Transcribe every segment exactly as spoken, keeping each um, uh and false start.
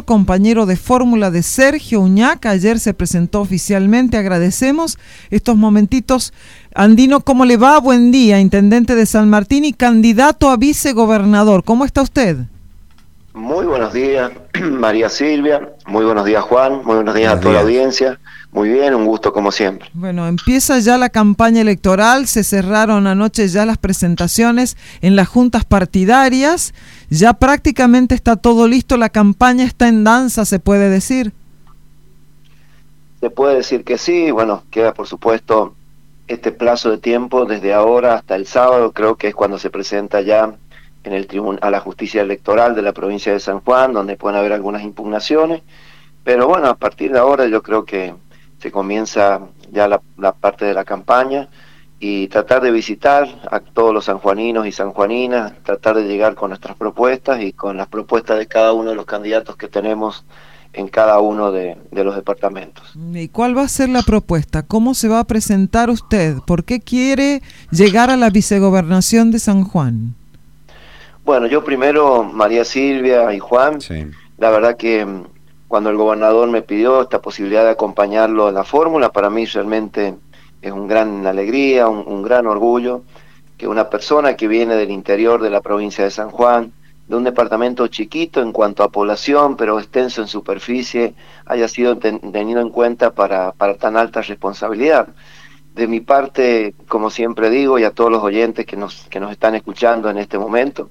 compañero de fórmula de Sergio Uñac. Ayer se presentó oficialmente, agradecemos estos momentitos. Andino, ¿cómo le va? Buen día, intendente de San Martín y candidato a vicegobernador. ¿Cómo está usted? Muy buenos días, María Silvia. Muy buenos días, Juan. Muy buenos días buenos a toda días. La audiencia. Muy bien, un gusto como siempre. Bueno, empieza ya la campaña electoral, se cerraron anoche ya las presentaciones en las juntas partidarias, ya prácticamente está todo listo, la campaña está en danza, ¿se puede decir? Se puede decir que sí, bueno, queda por supuesto este plazo de tiempo desde ahora hasta el sábado, creo que es cuando se presenta ya en el tribunal a la justicia electoral de la provincia de San Juan, donde pueden haber algunas impugnaciones, pero bueno, a partir de ahora yo creo que se comienza ya la, la parte de la campaña y tratar de visitar a todos los sanjuaninos y sanjuaninas, tratar de llegar con nuestras propuestas y con las propuestas de cada uno de los candidatos que tenemos en cada uno de, de los departamentos. ¿Y cuál va a ser la propuesta? ¿Cómo se va a presentar usted? ¿Por qué quiere llegar a la vicegobernación de San Juan? Bueno, yo primero, María Silvia y Juan, sí. La verdad que cuando el gobernador me pidió esta posibilidad de acompañarlo en la fórmula, para mí realmente es un gran alegría, un, un gran orgullo que una persona que viene del interior de la provincia de San Juan, de un departamento chiquito en cuanto a población, pero extenso en superficie, haya sido ten, tenido en cuenta para, para tan alta responsabilidad. De mi parte, como siempre digo, y a todos los oyentes que nos, que nos están escuchando en este momento,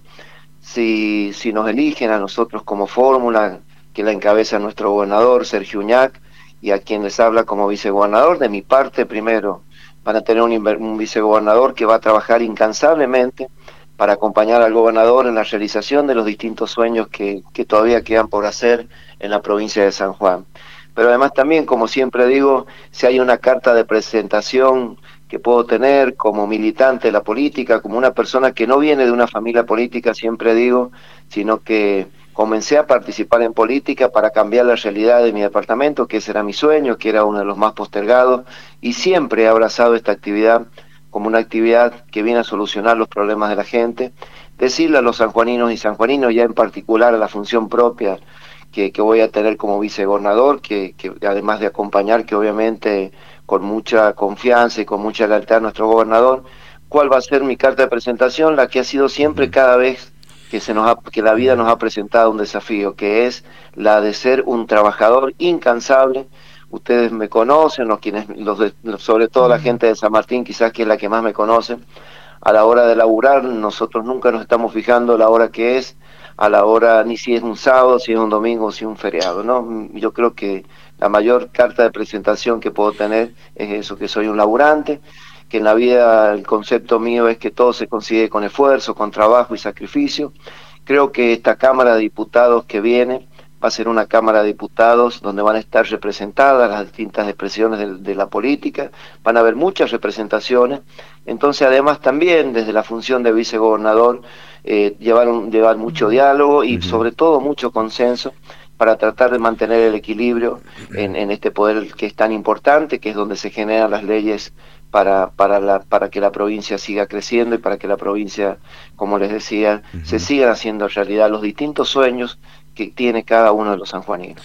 si, si nos eligen a nosotros como fórmula, que la encabeza nuestro gobernador Sergio Uñac, y a quien les habla como vicegobernador, de mi parte primero van a tener un, un vicegobernador que va a trabajar incansablemente para acompañar al gobernador en la realización de los distintos sueños que, que todavía quedan por hacer en la provincia de San Juan. Pero además también, como siempre digo, si hay una carta de presentación que puedo tener como militante de la política, como una persona que no viene de una familia política, siempre digo, sino que comencé a participar en política para cambiar la realidad de mi departamento, que ese era mi sueño, que era uno de los más postergados, y siempre he abrazado esta actividad como una actividad que viene a solucionar los problemas de la gente. Decirle a los sanjuaninos y sanjuaninos, ya en particular a la función propia que, que voy a tener como vicegobernador, que, que además de acompañar, que obviamente con mucha confianza y con mucha lealtad a nuestro gobernador, cuál va a ser mi carta de presentación, la que ha sido siempre cada vez que se nos ha, que la vida nos ha presentado un desafío, que es la de ser un trabajador incansable. Ustedes me conocen, o quienes, los de, sobre todo la gente de San Martín, quizás que es la que más me conoce. A la hora de laburar, nosotros nunca nos estamos fijando la hora que es, a la hora, ni si es un sábado, si es un domingo, si es un feriado, ¿no? Yo creo que la mayor carta de presentación que puedo tener es eso, que soy un laburante, que en la vida el concepto mío es que todo se consigue con esfuerzo, con trabajo y sacrificio. Creo que esta Cámara de Diputados que viene va a ser una Cámara de Diputados donde van a estar representadas las distintas expresiones de, de la política, van a haber muchas representaciones, entonces además también desde la función de vicegobernador eh, llevar, un, llevar mucho diálogo y uh-huh. sobre todo mucho consenso para tratar de mantener el equilibrio en, en este poder que es tan importante, que es donde se generan las leyes para para la para que la provincia siga creciendo y para que la provincia, como les decía, uh-huh. se sigan haciendo realidad los distintos sueños que tiene cada uno de los sanjuaninos.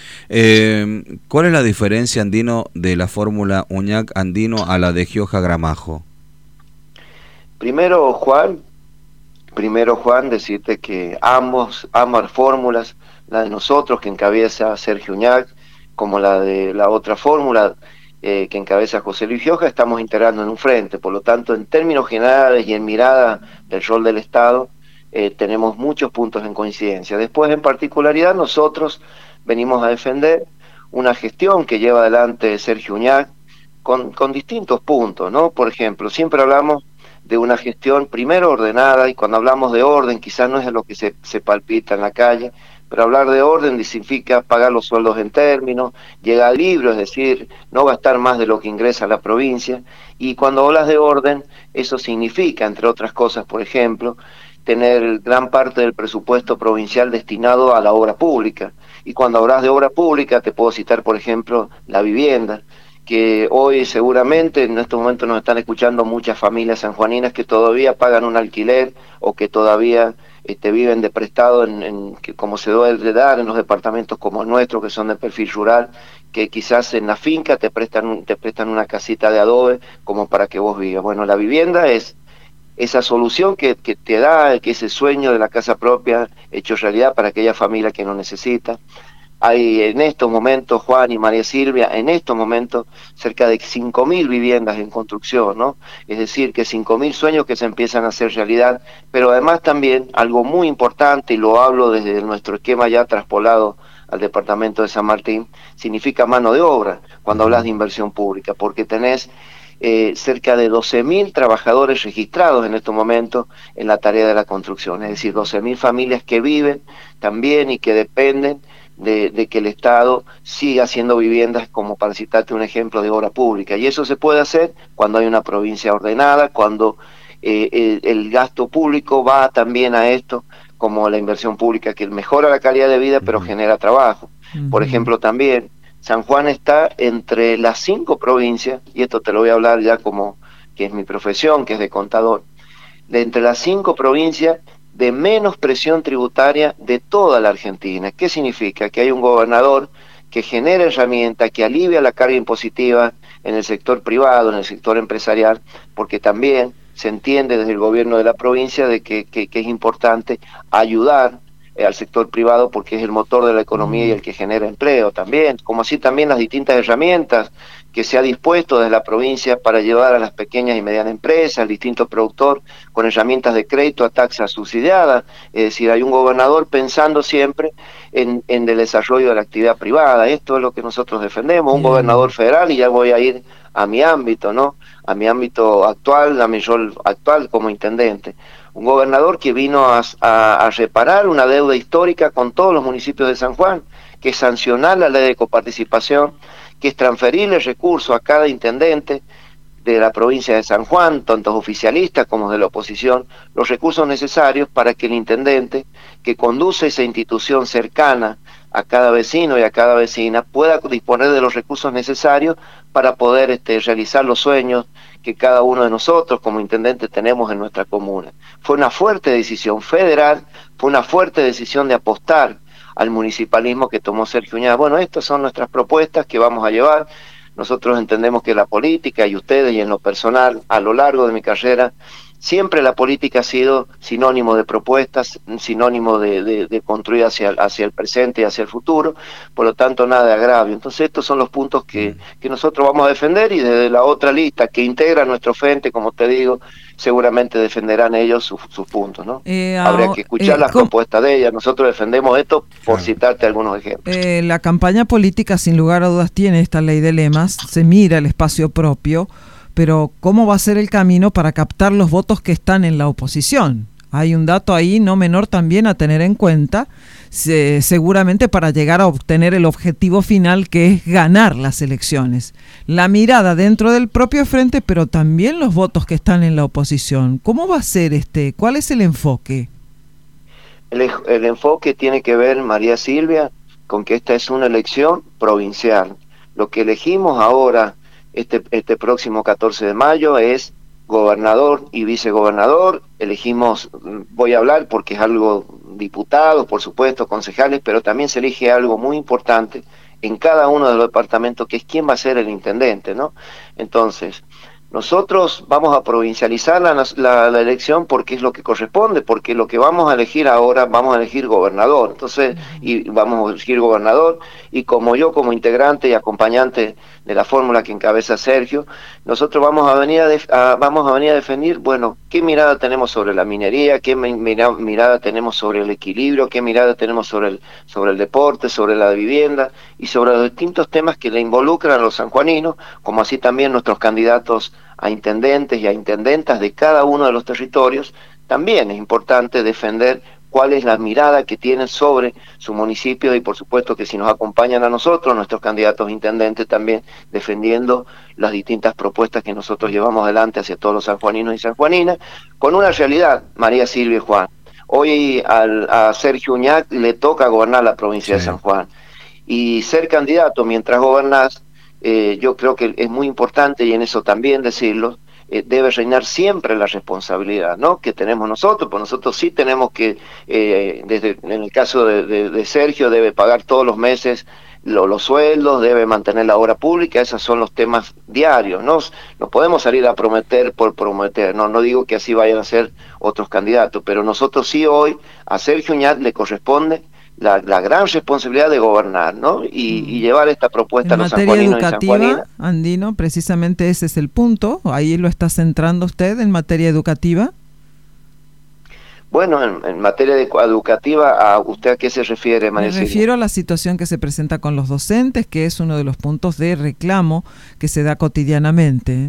Eh, ¿Cuál es la diferencia, Andino, de la fórmula Uñac-Andino a la de Gioja Gramajo? Primero, Juan, primero Juan, decirte que ambos, ambas fórmulas, la de nosotros que encabeza Sergio Uñac, como la de la otra fórmula eh, que encabeza José Luis Gioja, estamos integrando en un frente. Por lo tanto, en términos generales y en mirada del rol del Estado, eh, tenemos muchos puntos en coincidencia. Después, en particularidad, nosotros venimos a defender una gestión que lleva adelante Sergio Uñac con, con distintos puntos, ¿no? Por ejemplo, siempre hablamos de una gestión primero ordenada, y cuando hablamos de orden quizás no es lo que se, se palpita en la calle, pero hablar de orden significa pagar los sueldos en términos, llegar libre, es decir, no gastar más de lo que ingresa a la provincia, y cuando hablas de orden, eso significa, entre otras cosas, por ejemplo, tener gran parte del presupuesto provincial destinado a la obra pública, y cuando hablas de obra pública te puedo citar, por ejemplo, la vivienda, que hoy seguramente en estos momentos nos están escuchando muchas familias sanjuaninas que todavía pagan un alquiler o que todavía este, viven de prestado en, en, que como se debe dar en los departamentos como el nuestro, que son de perfil rural, que quizás en la finca te prestan, te prestan una casita de adobe como para que vos vivas. Bueno, la vivienda es esa solución que, que te da, que ese sueño de la casa propia hecho realidad para aquella familia que lo necesita. Hay en estos momentos, Juan y María Silvia, en estos momentos cerca de cinco mil viviendas en construcción, ¿no? Es decir, que cinco mil sueños que se empiezan a hacer realidad, pero además también algo muy importante, y lo hablo desde nuestro esquema ya traspolado al departamento de San Martín, significa mano de obra cuando hablas de inversión pública, porque tenés eh, cerca de doce mil trabajadores registrados en estos momentos en la tarea de la construcción, es decir, doce mil familias que viven también y que dependen De, de que el Estado siga haciendo viviendas, como para citarte un ejemplo, de obra pública. Y eso se puede hacer cuando hay una provincia ordenada, cuando eh, el, el gasto público va también a esto, como la inversión pública, que mejora la calidad de vida, pero uh-huh. genera trabajo. Uh-huh. Por ejemplo, también San Juan está entre las cinco provincias, y esto te lo voy a hablar ya como que es mi profesión, que es de contador, de entre las cinco provincias de menos presión tributaria de toda la Argentina. ¿Qué significa? Que hay un gobernador que genera herramientas, que alivia la carga impositiva en el sector privado, en el sector empresarial, porque también se entiende desde el gobierno de la provincia de que, que, que es importante ayudar eh, al sector privado porque es el motor de la economía y el que genera empleo también, como así también las distintas herramientas que se ha dispuesto desde la provincia para llevar a las pequeñas y medianas empresas, al distinto productor, con herramientas de crédito a tasa subsidiada. Es decir, hay un gobernador pensando siempre en, en el desarrollo de la actividad privada. Esto es lo que nosotros defendemos, un gobernador federal, y ya voy a ir a mi ámbito, ¿no? A mi ámbito actual, a mi rol actual como intendente. Un gobernador que vino a, a, a reparar una deuda histórica con todos los municipios de San Juan, que es sancionar la ley de coparticipación, que es transferirle recursos a cada intendente de la provincia de San Juan, tanto oficialistas como de la oposición, los recursos necesarios para que el intendente, que conduce esa institución cercana a cada vecino y a cada vecina, pueda disponer de los recursos necesarios para poder este, realizar los sueños que cada uno de nosotros como intendente tenemos en nuestra comuna. Fue una fuerte decisión federal, fue una fuerte decisión de apostar al municipalismo que tomó Sergio Uñac. Bueno, estas son nuestras propuestas que vamos a llevar. Nosotros entendemos que la política, y ustedes y en lo personal, a lo largo de mi carrera, siempre la política ha sido sinónimo de propuestas, sinónimo de, de, de construir hacia, hacia el presente y hacia el futuro, por lo tanto nada de agravio. Entonces estos son los puntos que, que nosotros vamos a defender, y desde la otra lista que integra nuestro frente, como te digo, seguramente defenderán ellos sus, sus puntos, ¿no? Eh, Habría que escuchar eh, las ¿cómo? propuestas de ellas. Nosotros defendemos esto por claro. citarte algunos ejemplos. Eh, la campaña política sin lugar a dudas tiene esta ley de lemas, se mira el espacio propio, pero ¿cómo va a ser el camino para captar los votos que están en la oposición? Hay un dato ahí no menor también a tener en cuenta, se, seguramente para llegar a obtener el objetivo final, que es ganar las elecciones. La mirada dentro del propio frente, pero también los votos que están en la oposición. ¿Cómo va a ser este? ¿Cuál es el enfoque? El, el enfoque tiene que ver, María Silvia, con que esta es una elección provincial. Lo que elegimos ahora, Este, este próximo catorce de mayo, es gobernador y vicegobernador. Elegimos, voy a hablar porque es algo diputados, por supuesto, concejales, pero también se elige algo muy importante en cada uno de los departamentos, que es quién va a ser el intendente, ¿no? Entonces, nosotros vamos a provincializar la, la, la elección porque es lo que corresponde, porque lo que vamos a elegir ahora, vamos a elegir gobernador. Entonces, y vamos a elegir gobernador, y como yo, como integrante y acompañante de la fórmula que encabeza Sergio, nosotros vamos a venir a, def, a, vamos a, venir a defender, bueno, qué mirada tenemos sobre la minería, qué mira, mirada tenemos sobre el equilibrio, qué mirada tenemos sobre el, sobre el deporte, sobre la vivienda, y sobre los distintos temas que le involucran a los sanjuaninos, como así también nuestros candidatos a intendentes y a intendentas de cada uno de los territorios. También es importante defender cuál es la mirada que tienen sobre su municipio, y por supuesto que si nos acompañan a nosotros, nuestros candidatos a intendentes, también defendiendo las distintas propuestas que nosotros llevamos adelante hacia todos los sanjuaninos y sanjuaninas, con una realidad, María Silvia y Juan. Hoy al, a Sergio Uñac le toca gobernar la provincia sí. de San Juan, y ser candidato mientras gobernás eh, yo creo que es muy importante, y en eso también decirlo, eh, debe reinar siempre la responsabilidad, ¿no?, que tenemos nosotros, pues nosotros sí tenemos que, eh, desde en el caso de, de, de Sergio, debe pagar todos los meses lo, los sueldos, debe mantener la obra pública, esos son los temas diarios, ¿no? No podemos salir a prometer por prometer, no, no digo que así vayan a ser otros candidatos, pero nosotros sí hoy, a Sergio Uñac le corresponde La, la gran responsabilidad de gobernar, ¿no? Y, y llevar esta propuesta en a los materia sanjuaninos y educativa, sanjuaninas. Andino, precisamente ese es el punto, ahí lo está centrando usted en materia educativa. Bueno, en, en materia de, educativa, ¿a usted a qué se refiere, María Me Silvia? refiero a la situación que se presenta con los docentes, que es uno de los puntos de reclamo que se da cotidianamente.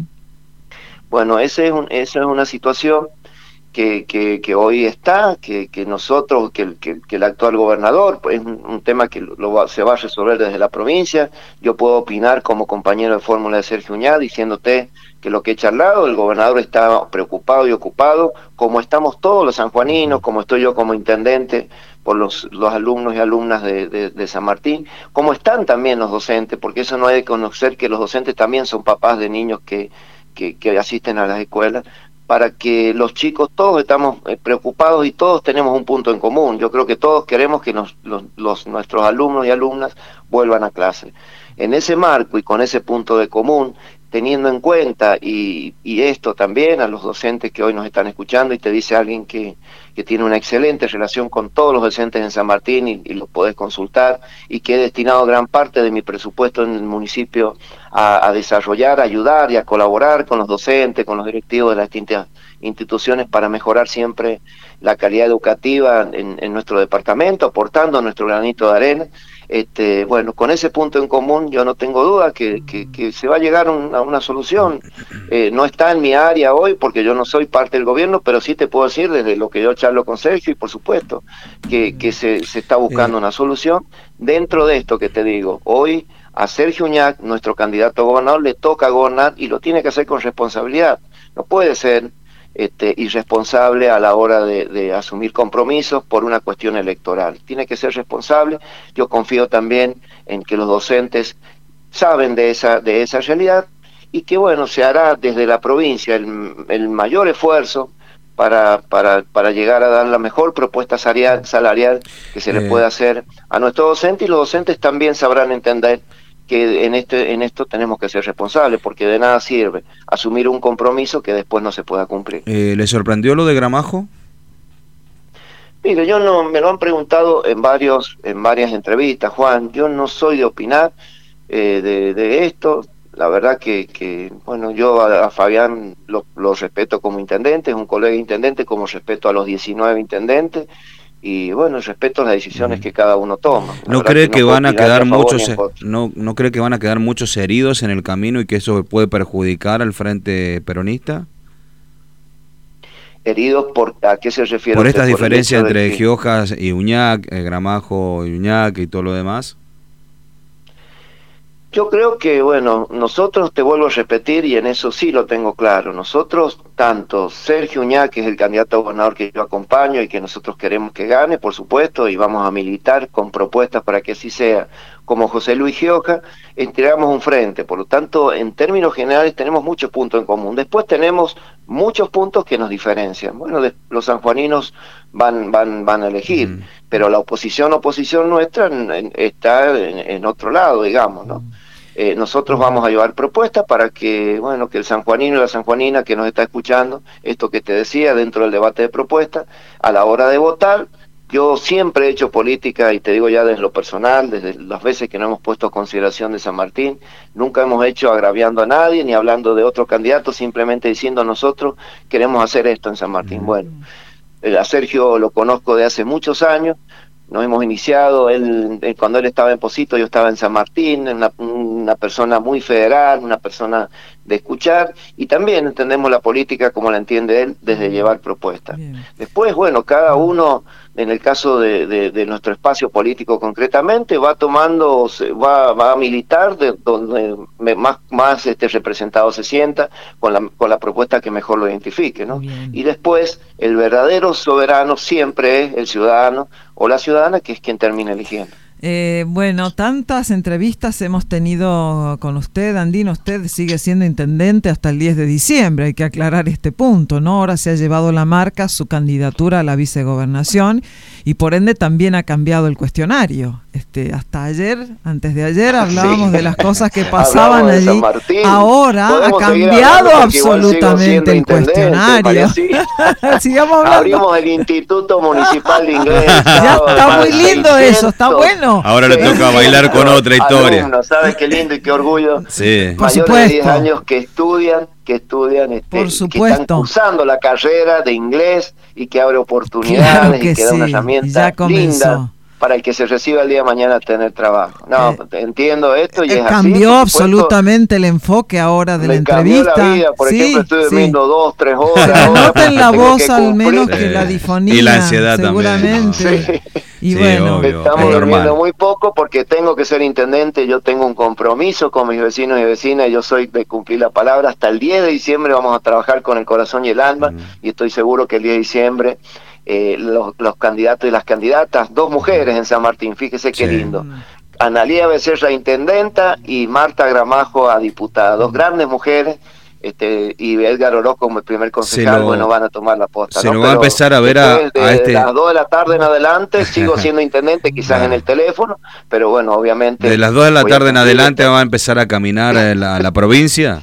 Bueno, ese es un, esa es una situación que, que, que hoy está, que, que nosotros, que el, que, que el actual gobernador, pues es un, un tema que lo va, se va a resolver desde la provincia. Yo puedo opinar como compañero de fórmula de Sergio Uñac, diciéndote que lo que he charlado, el gobernador está preocupado y ocupado, como estamos todos los sanjuaninos, como estoy yo como intendente, por los, los alumnos y alumnas de, de, de San Martín, como están también los docentes, porque eso no hay que conocer que los docentes también son papás de niños que, que, que asisten a las escuelas, para que los chicos, todos estamos preocupados y todos tenemos un punto en común. Yo creo que todos queremos que nos, los, los, nuestros alumnos y alumnas vuelvan a clase. En ese marco y con ese punto de común, teniendo en cuenta, y, y esto también a los docentes que hoy nos están escuchando, y te dice alguien que, que tiene una excelente relación con todos los docentes en San Martín, y, y los podés consultar, y que he destinado gran parte de mi presupuesto en el municipio a, a desarrollar, a ayudar y a colaborar con los docentes, con los directivos de las distintas instituciones para mejorar siempre la calidad educativa en, en nuestro departamento, aportando nuestro granito de arena. Este, bueno, con ese punto en común yo no tengo duda que, que, que se va a llegar un, a una solución. Eh, no está en mi área hoy porque yo no soy parte del gobierno, pero sí te puedo decir desde lo que yo charlo con Sergio, y por supuesto que, que se, se está buscando una solución dentro de esto que te digo. Hoy a Sergio Uñac, nuestro candidato a gobernador, le toca gobernar y lo tiene que hacer con responsabilidad. No puede ser Este, irresponsable a la hora de, de asumir compromisos por una cuestión electoral. Tiene que ser responsable. Yo confío también en que los docentes saben de esa, de esa realidad, y que bueno, se hará desde la provincia el, el mayor esfuerzo para, para, para llegar a dar la mejor propuesta salarial, salarial que se le eh. pueda hacer a nuestros docentes, y los docentes también sabrán entender que en este en esto tenemos que ser responsables, porque de nada sirve asumir un compromiso que después no se pueda cumplir. Eh, ¿Le sorprendió lo de Gramajo? Mire, yo no, me lo han preguntado en varios en varias entrevistas, Juan. Yo no soy de opinar eh, de, de esto. La verdad que, que bueno, yo a, a Fabián lo, lo respeto como intendente, es un colega intendente, como respeto a los diecinueve intendentes. Y bueno, respeto las decisiones que cada uno toma. ¿No cree que, que no van a quedar muchos no no cree que van a quedar muchos heridos en el camino y que eso puede perjudicar al frente peronista? ¿Heridos por a qué se refiere? Por estas diferencias entre que... Giojas y Uñac, eh, Gramajo y Uñac y todo lo demás. Yo creo que, bueno, nosotros, te vuelvo a repetir, y en eso sí lo tengo claro, nosotros, tanto Sergio Uñac, que es el candidato a gobernador que yo acompaño y que nosotros queremos que gane, por supuesto, y vamos a militar con propuestas para que así sea, como José Luis Gioja, entregamos un frente. Por lo tanto, en términos generales tenemos muchos puntos en común. Después tenemos muchos puntos que nos diferencian. Bueno, de, los sanjuaninos van van van a elegir, mm. pero la oposición oposición nuestra en, en, está en, en otro lado, digamos, ¿no? Eh, nosotros vamos a llevar propuestas para que, bueno, que el sanjuanino y la sanjuanina que nos está escuchando, esto que te decía dentro del debate de propuestas, a la hora de votar. Yo siempre he hecho política, y te digo ya desde lo personal, desde las veces que no hemos puesto a consideración de San Martín, nunca hemos hecho agraviando a nadie, ni hablando de otro candidato, simplemente diciendo nosotros queremos hacer esto en San Martín. Bueno, a Sergio lo conozco de hace muchos años, nos hemos iniciado, él, él cuando él estaba en Pocito, yo estaba en San Martín, una, una persona muy federal, una persona de escuchar, y también entendemos la política como la entiende él, desde llevar propuestas. Bien. Después, bueno, cada uno, en el caso de, de, de nuestro espacio político concretamente, va tomando, va, va a militar de donde más, más este representado se sienta, con la, con la propuesta que mejor lo identifique, ¿no? Bien. Y después, el verdadero soberano siempre es el ciudadano o la ciudadana, que es quien termina eligiendo. Eh, bueno, tantas entrevistas hemos tenido con usted, Andino. Usted sigue siendo intendente hasta el diez de diciembre, hay que aclarar este punto, ¿no? Ahora se ha llevado la marca su candidatura a la vicegobernación y por ende también ha cambiado el cuestionario. Este, hasta ayer, antes de ayer, hablábamos sí. de las cosas que pasaban allí. Ahora ha cambiado absolutamente el cuestionario. Sigamos hablando. Abrimos el Instituto Municipal de Inglés. Ya está muy lindo seiscientos. Eso, está bueno. Ahora le toca bailar con otra historia. Alumnos, ¿sabes qué lindo y qué orgullo? Sí. Por Mayores supuesto. de diez años que estudian, que estudian, este, Por supuesto. que están cursando la carrera de inglés y que abre oportunidades claro que y que sí. da una herramienta linda para el que se reciba el día de mañana tener trabajo. No, eh, entiendo esto y eh, es cambió así. absolutamente el enfoque ahora de me la entrevista. Cambió la vida, por sí, ejemplo, estoy sí. durmiendo dos, tres horas. Se nota en la voz al menos cumplir. que la difonía. Y la ansiedad seguramente. también. Sí. Y sí, bueno, obvio, estamos durmiendo muy poco porque tengo que ser intendente, yo tengo un compromiso con mis vecinos y vecinas, yo soy de cumplir la palabra. Hasta el diez de diciembre vamos a trabajar con el corazón y el alma, mm. y estoy seguro que el diez de diciembre eh, los, los candidatos y las candidatas, dos mujeres en San Martín, fíjese qué sí. lindo. Analía Becerra, intendenta, y Marta Gramajo a diputada, dos grandes mujeres. Este, y Edgar Orozco como el primer concejal, lo, bueno, van a tomar la posta. Se ¿no? lo va a empezar a ver a, de, a este... de las dos de la tarde en adelante sigo siendo intendente, quizás en el teléfono, pero bueno, obviamente... ¿De las dos de la tarde en adelante va a empezar a caminar a la, la provincia?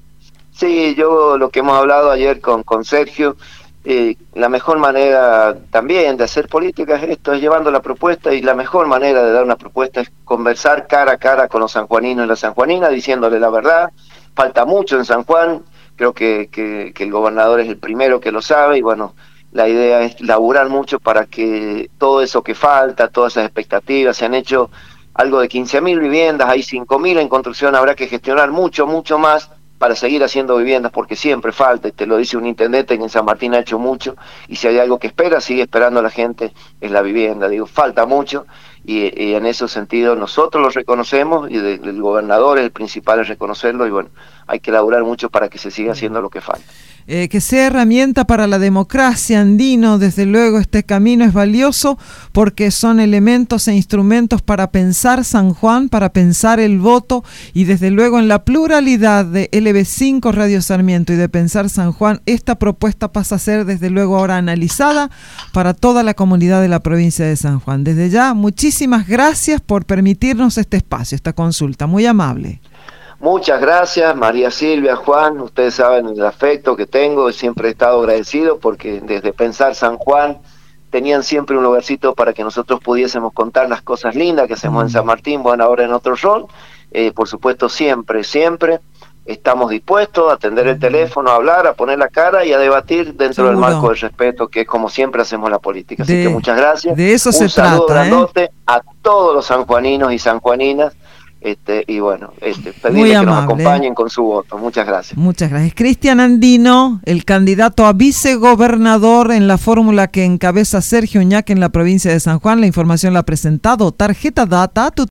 Sí, yo lo que hemos hablado ayer con, con Sergio, eh, la mejor manera también de hacer política es esto, es llevando la propuesta, y la mejor manera de dar una propuesta es conversar cara a cara con los sanjuaninos y las sanjuaninas, diciéndole la verdad. Falta mucho en San Juan, creo que, que, que el gobernador es el primero que lo sabe, y bueno, la idea es laburar mucho para que todo eso que falta, todas esas expectativas, se han hecho algo de quince mil viviendas, hay cinco mil en construcción, habrá que gestionar mucho, mucho más para seguir haciendo viviendas, porque siempre falta, y te lo dice un intendente que en San Martín ha hecho mucho, y si hay algo que espera, sigue esperando la gente, es la vivienda. Digo, falta mucho, y, y en ese sentido nosotros lo reconocemos, y de, el gobernador es el principal en reconocerlo, y bueno, hay que laburar mucho para que se siga haciendo lo que falta. Eh, que sea herramienta para la democracia, Andino, desde luego este camino es valioso porque son elementos e instrumentos para pensar San Juan, para pensar el voto, y desde luego en la pluralidad de L B cinco Radio Sarmiento y de Pensar San Juan, esta propuesta pasa a ser desde luego ahora analizada para toda la comunidad de la provincia de San Juan. Desde ya, muchísimas gracias por permitirnos este espacio, esta consulta, muy amable. Muchas gracias, María Silvia, Juan, ustedes saben el afecto que tengo, siempre he estado agradecido porque desde Pensar San Juan tenían siempre un lugarcito para que nosotros pudiésemos contar las cosas lindas que hacemos mm. en San Martín, bueno, ahora en otro rol, eh, por supuesto siempre, siempre estamos dispuestos a atender el teléfono, a hablar, a poner la cara y a debatir dentro Seguro. del marco del respeto, que es como siempre hacemos la política. Así de, que muchas gracias. De eso un se saludo trata, grandote ¿eh? a todos los sanjuaninos y sanjuaninas. Este, y bueno, este, pedirle que nos acompañen con su voto. Muchas gracias. Muchas gracias. Cristian Andino, el candidato a vicegobernador en la fórmula que encabeza Sergio Uñac en la provincia de San Juan. La información la ha presentado Tarjeta Data.